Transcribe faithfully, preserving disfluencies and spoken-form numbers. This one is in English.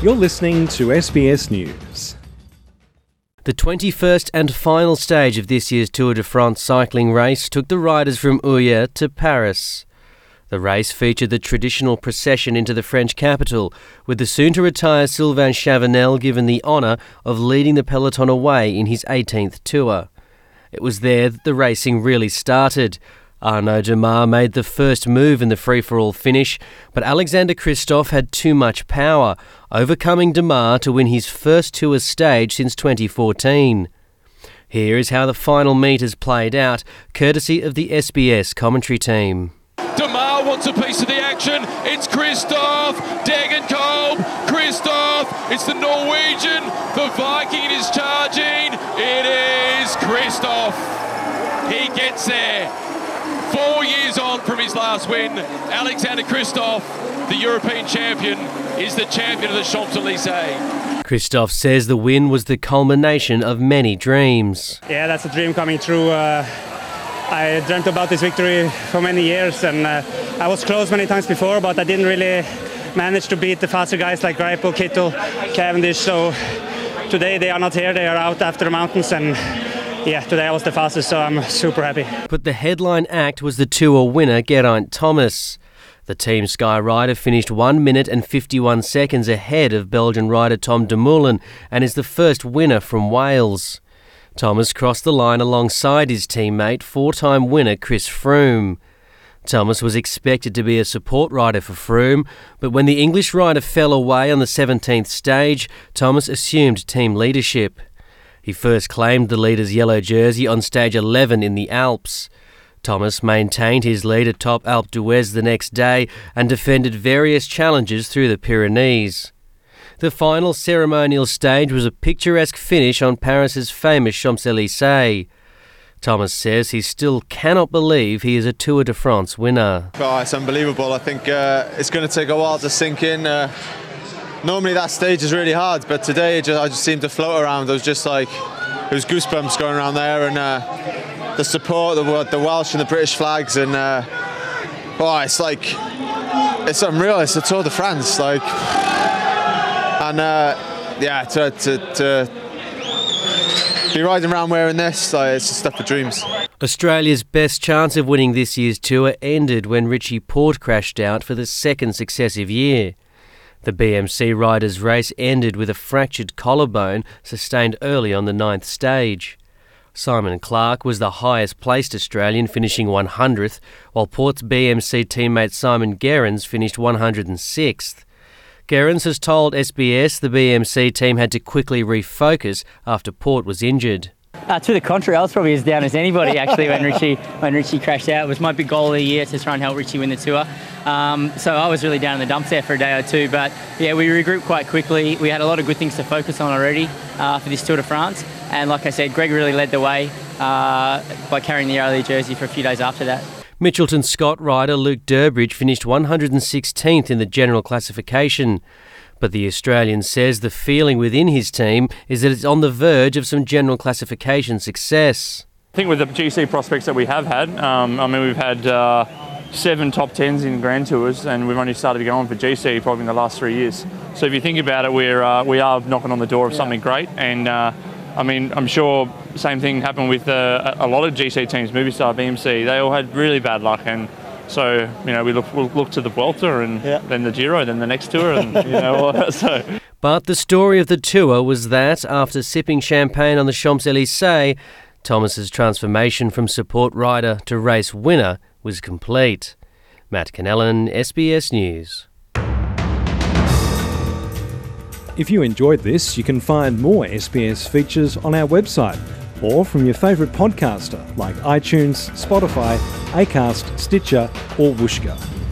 You're listening to S B S News. The twenty-first and final stage of this year's Tour de France cycling race took the riders from Uyers to Paris. The race featured the traditional procession into the French capital, with the soon-to-retire Sylvain Chavanel given the honour of leading the peloton away in his eighteenth Tour. It was there that the racing really started. Arnaud Démare made the first move in the free-for-all finish, but Alexander Kristoff had too much power, overcoming Démare to win his first Tour stage since twenty fourteen. Here is how the final meters played out, courtesy of the S B S commentary team. Démare wants a piece of the action. It's Kristoff, Degenkolb, Kristoff. It's the Norwegian. The Viking is charging. It is Kristoff. He gets there. Four years on from his last win, Alexander Kristoff, the European champion, is the champion of the Champs-Élysées. Kristoff says the win was the culmination of many dreams. Yeah, that's a dream coming true. Uh, I dreamt about this victory for many years, and uh, I was close many times before, but I didn't really manage to beat the faster guys like Greipel, Kittel, Cavendish. So today they are not here, they are out after the mountains, and yeah, today I was the fastest, so I'm super happy. But the headline act was the Tour winner, Geraint Thomas. The Team Sky rider finished one minute and fifty-one seconds ahead of Belgian rider Tom Dumoulin and is the first winner from Wales. Thomas crossed the line alongside his teammate, four-time winner Chris Froome. Thomas was expected to be a support rider for Froome, but when the English rider fell away on the seventeenth stage, Thomas assumed team leadership. He first claimed the leader's yellow jersey on stage eleven in the Alps. Thomas maintained his lead atop Alpe d'Huez the next day and defended various challenges through the Pyrenees. The final ceremonial stage was a picturesque finish on Paris's famous Champs-Élysées. Thomas says he still cannot believe he is a Tour de France winner. Oh, it's unbelievable. I think uh, it's going to take a while to sink in. Uh, Normally that stage is really hard, but today it just, I just seemed to float around. It was just like, it was goosebumps going around there, and uh, the support, the, the Welsh and the British flags, and uh, oh, it's like, it's unreal. It's the Tour de France, like, and uh, yeah, to, to, to be riding around wearing this, like, it's just stuff for dreams. Australia's best chance of winning this year's Tour ended when Richie Porte crashed out for the second successive year. The B M C riders' race ended with a fractured collarbone sustained early on the ninth stage. Simon Clarke was the highest placed Australian, finishing one hundredth, while Porte's B M C teammate Simon Gerrans finished one hundred sixth. Gerrans has told S B S the B M C team had to quickly refocus after Porte was injured. Uh, to the contrary, I was probably as down as anybody actually when Richie when Richie crashed out. It was my big goal of the year to try and help Richie win the Tour. Um, so I was really down in the dumps there for a day or two. But yeah, we regrouped quite quickly. We had a lot of good things to focus on already uh, for this Tour de France. And like I said, Greg really led the way uh, by carrying the early jersey for a few days after that. Mitchelton Scott rider Luke Durbridge finished one hundred sixteenth in the general classification. But the Australian says the feeling within his team is that it's on the verge of some general classification success. I think with the G C prospects that we have had, um, I mean, we've had uh, seven top tens in Grand Tours, and we've only started to go on for G C probably in the last three years. So if you think about it, we're uh, we are knocking on the door of something great, and uh, I mean, I'm sure the same thing happened with uh, a lot of G C teams, Movistar, B M C. They all had really bad luck, and so, you know, we look, we'll look to the Vuelta and yeah. then the Giro, then the next Tour, and, you know, so. But the story of the Tour was that, after sipping champagne on the Champs-Élysées, Thomas's transformation from support rider to race winner was complete. Matt Cannellan, S B S News. If you enjoyed this, you can find more S B S features on our website or from your favourite podcaster like iTunes, Spotify, Acast, Stitcher or Whooshkaa.